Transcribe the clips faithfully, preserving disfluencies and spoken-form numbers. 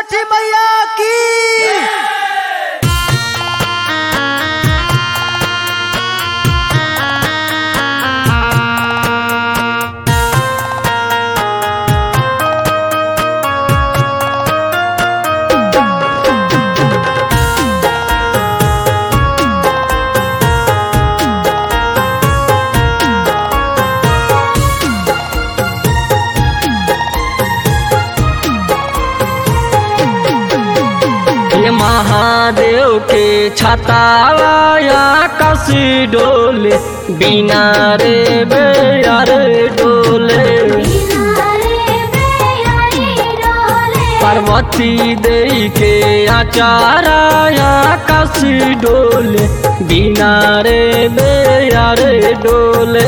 छठी मैया की। महादेव के छताया आकाश डोले बिना रे बेया रे डोले। पार्वती देई के आचारा आकाश डोले बिना रे बेया रे डोले।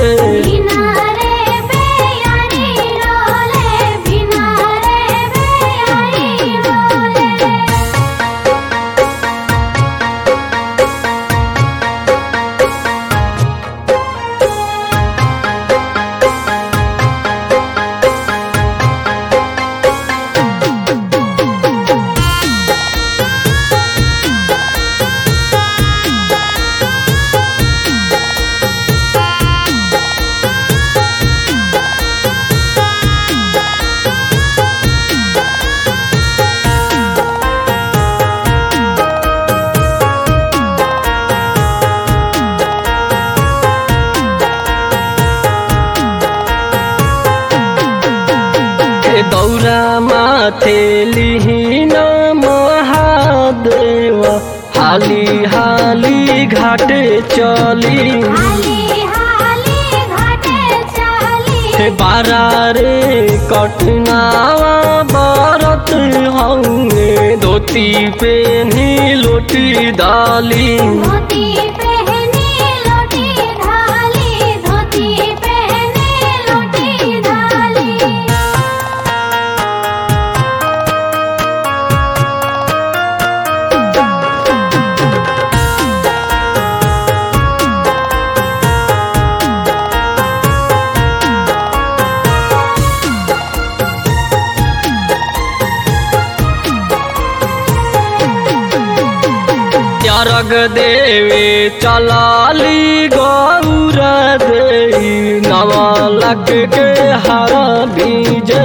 दौरा माथे लिहिन महादेव हाली हाली घाटे चली। बारा रे कटनावा बरत होंगे धोती पेनी लोटी डाली। अर्घ देवे चलाली गौर देई नवलख के हर बीजे।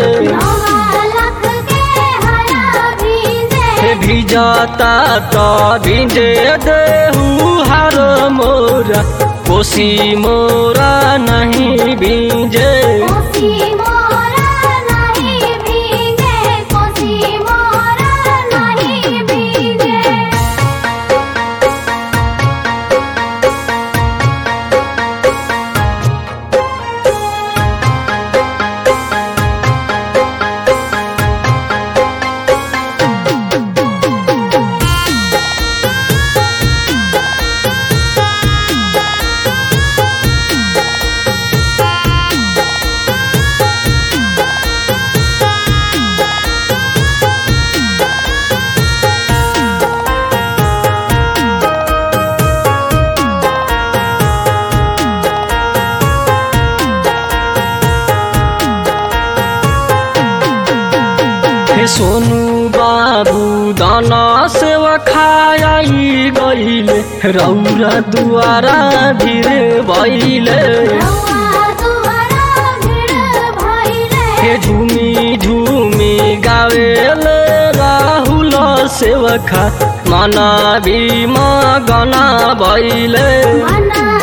भिजाता तो भिजे देहू हर मोरा कोसी मोरा नहीं बीजे। सोनू बाबू दाना सेवा खाई गईले रौरा दुआरा भीर भइले। झूमी झूमी गावेले राहुल सेवखा मना भी मगना भइले।